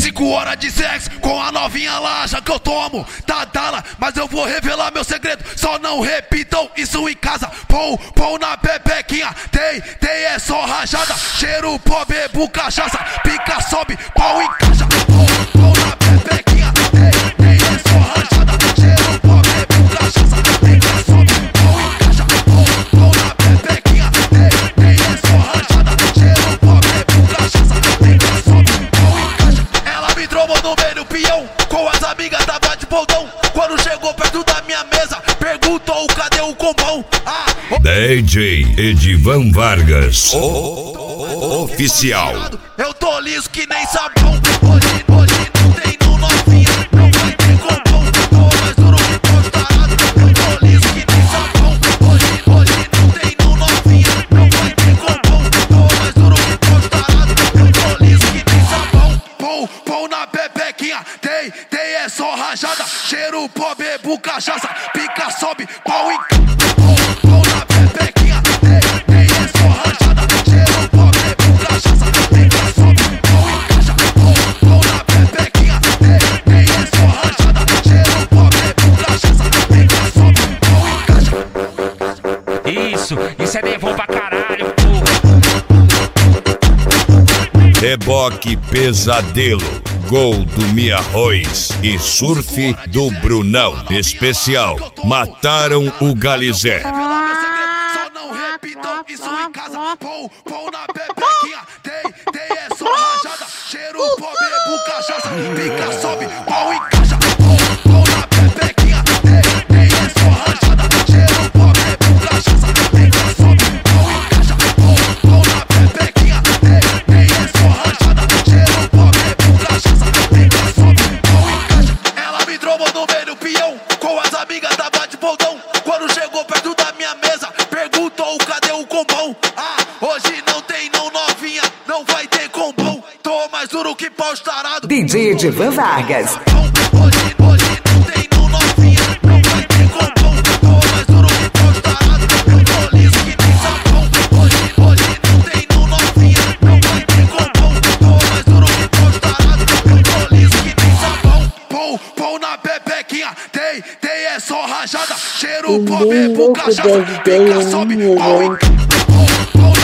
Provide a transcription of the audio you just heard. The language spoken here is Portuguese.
5 horas de sexo com a novinha lá, já que eu tomo da Dala. Mas eu vou revelar meu segredo, só não repitam isso em casa. Pão na pepequinha, tem é só rajada. Cheiro pó, bebo cachaça, pica, sobe, pau encaixa. Pão na pepequinha, tem é só rajada. Cheiro pó, bebo cachaça, pica, sobe, pau encaixa. Pão na pepequinha, tem é só rajada. Cheiro pó, bebo cachaça, pica, sobe, pau encaixa. Ela me trombou no meio do peão, com as amigas tava de baldão. Quando chegou perto da minha mesa, perguntou cadê o combão. DJ Edivan Vargas, oficial. Eu tô liso que nem sabão. Hoje não tem no novinha, não vai ter combão. Tô mais duro que pau tarado. Eu tô liso que nem sabão. Hoje não tem no novinha, não vai ter combão. Tô mais duro que pau tarado. Eu tô liso que nem sabão. Pão na pepequinha, tem é só rajada. Cheiro pó, bebo cachaça, pica, sobe, pau encaixa. Pão na pepequinha, tem é só rajada. Cheiro pó, bebo cachaça, pica, sobe, pau encaixa. Pão na pepequinha, tem é só rajada. Cheiro pó, bebo cachaça, pica, sobe, pau encaixa. Isso é devon pra caralho, pô. Reboque Pesadelo, Gol do Mia Arroz e Surf do Brunão. Especial, mataram o Galizé. Só não repitam isso em casa. Pão na pepequinha, tem é só rajada. Cheiro pó, bebo cachaça, pica, sobe, pau encaixa. Pão na pepequinha, tem é só rajada. Cheiro pó, bebo cachaça, pica, sobe, pau encaixa. Pão na pepequinha, tem é só rajada. Cheiro pó, bebo cachaça, pica, sobe, pau encaixa. Ela me trombou no meio do peão, com as amigas tava de baldão. Quando chegou perto da minha mesa, perguntou cadê o combão. Hoje não tem não novinha, não vai ter combão. Tô mais duro que pau tarado. DJ Edivan Vargas. Hoje não tem não novinha, não vai ter combão. Tô mais duro que pau tarado. Eu tô liso que nem sabão. Hoje não tem não novinha, não vai ter combão. Tô mais duro que pau tarado. Eu tô liso que nem sabão. Pão na pepequinha, tem é só rajada. Cheiro pó, bebo cachaça, pica, sobe, pau encaixa.